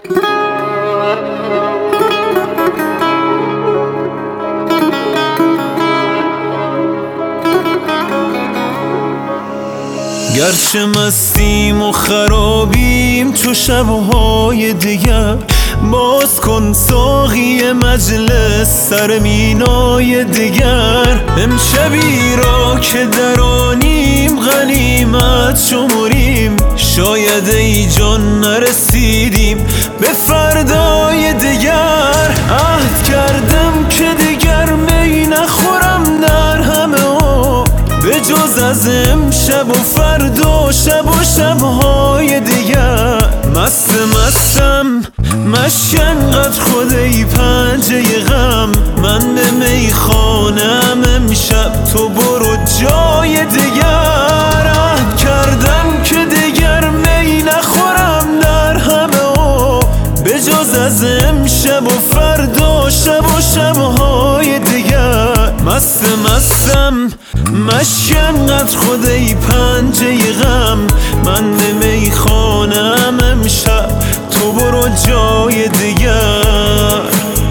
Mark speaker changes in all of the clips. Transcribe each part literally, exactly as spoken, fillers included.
Speaker 1: گرچه مستیم و خرابیم تو شبهای دیگر، باز کن ساقی مجلس سر مینای دیگر. امشبی را که درانیم غنیمت شمریم، شاید ای جان نرسیدیم به فردای دیگر. عهد کردم که دیگر می نخورم در همه ها، به جز از امشب و فردا شب و شبهای دیگر. مست مستم مشک انقدر خود ای پنجه غم، من به میخانم امشب تو برو جای دیگر. عهد کردم که دیگر می نخورم در همه ها، به جز از امشب و فردا شب و شبهای دیگر. مست مستم مشک انقدر خود ای پنجه غم، من به میخانم امشب تو برو جای دیگر.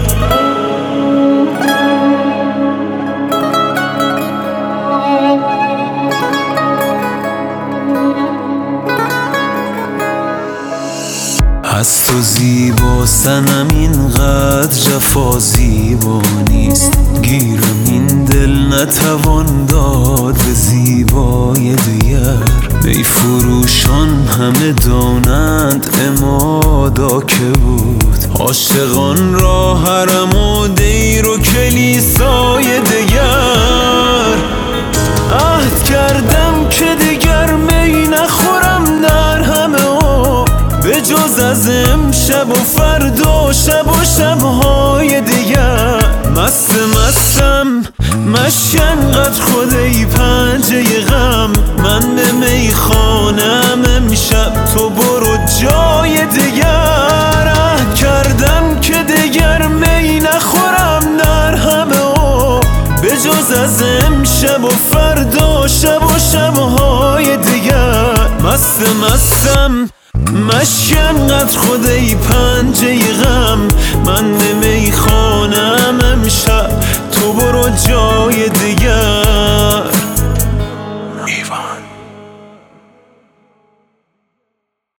Speaker 1: از تو زیبا سنم اینقدر جفا زیبا نیست، گیرم این دل نتوان داد به زیبای دیگر. بی فروشان همه دانند امادا که بود، عاشقان را حرم و دیر و کلیسای دیگر. عهد کردم که دیگر می نخورم در همه ها، به جز از امشب و فردا شب و شبهای دیگر. مست مستم مشک انقدر خود ای پنجه غم، من به میخانم امشب تو برو جای دیگر. عهد کردم که دیگر می نخورم در همه ها، به جز از امشب و فردا شب و شبهای دیگر. مست مستم مشک انقدر خود ای پنجه غم، من به میخانم امشب تو برو جای